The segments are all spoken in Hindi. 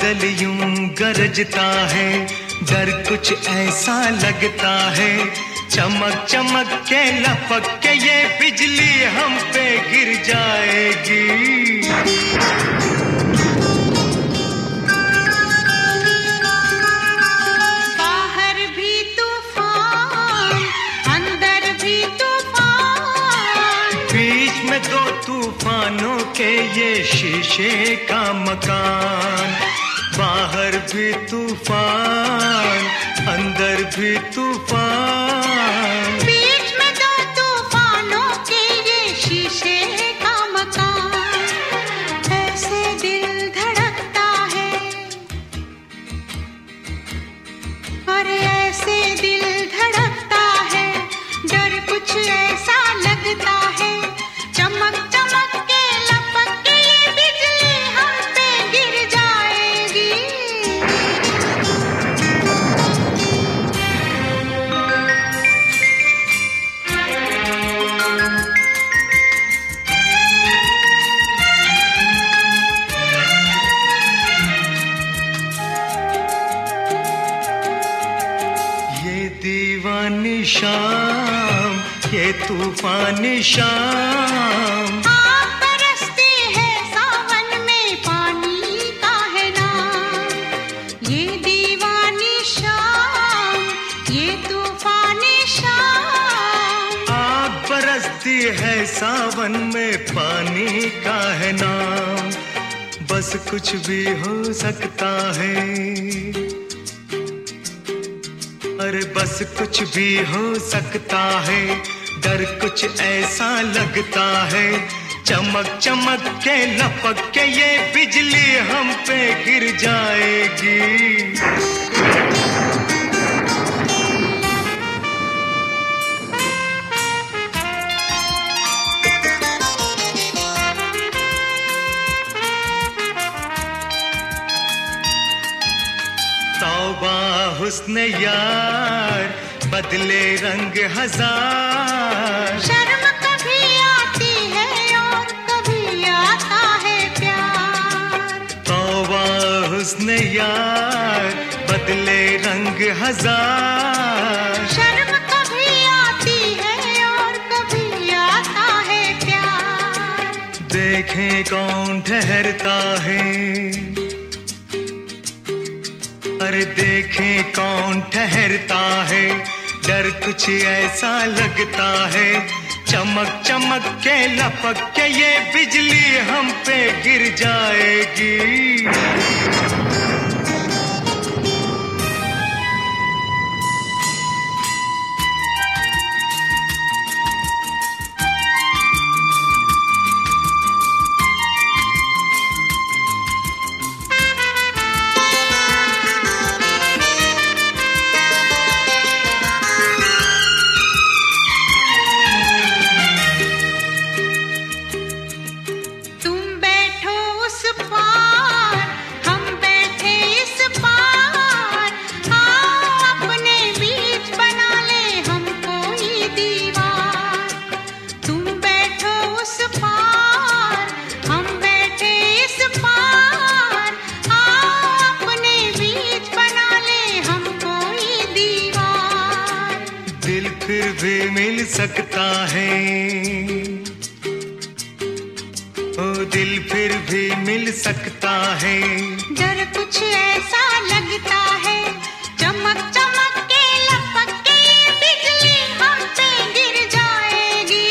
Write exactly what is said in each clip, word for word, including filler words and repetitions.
बादल यूं गरजता है, डर कुछ ऐसा लगता है, चमक चमक के लपक के ये बिजली हम पे गिर जाएगी। बाहर भी तूफान, अंदर भी तूफान, बीच में दो तूफानों के ये शीशे का मकान। बाहर भी तूफान, अंदर भी तूफान, बीच में दो तूफानों के ये शीशे का मकान। ऐसे दिल धड़कता है, अरे ऐसे दिल धड़कता है, डर कुछ ऐसा लगता है, चमक चमक के लपक के ये बिजली हम पे गिर जाएगी। ये दीवानी शाम, ये तूफानी शाम, आप बरसते हैं सावन में, पानी का है नाम। ये दीवानी शाम, ये तूफानी शाम, आग बरसती है सावन में, पानी का है नाम। बस कुछ भी हो सकता है, अरे बस कुछ भी हो सकता है, डर कुछ ऐसा लगता है, चमक चमक के लपक के ये बिजली हम पे गिर जाएगी। तौबा हुस्न यार, बदले रंग हजार, शर्म कभी आती है और कभी आता है प्यार। तौबा हुस्न यार, बदले रंग हजार, शर्म कभी आती है और कभी आता है प्यार। देखें कौन ठहरता है, अरे देखें कौन ठहरता है, डर कुछ ऐसा लगता है, चमक चमक के लपक के ये बिजली हम पे गिर जाएगी। फिर भी मिल सकता है, ओ दिल फिर भी मिल सकता है, डर कुछ ऐसा लगता है, चमक चमक के लपक के बिजली हम पे गिर जाएगी।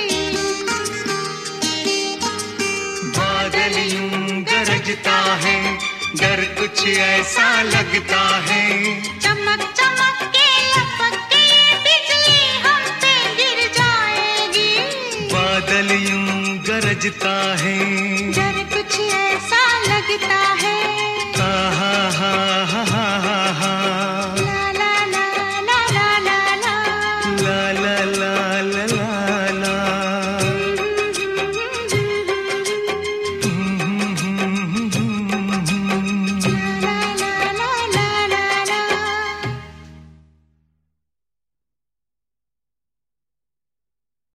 बादल यूं गरजता है, डर कुछ ऐसा लगता है, चमक चमक के लपक के बिजली हम पे गिर जाएगी। बादल यूं गरजता है, डर कुछ ऐसा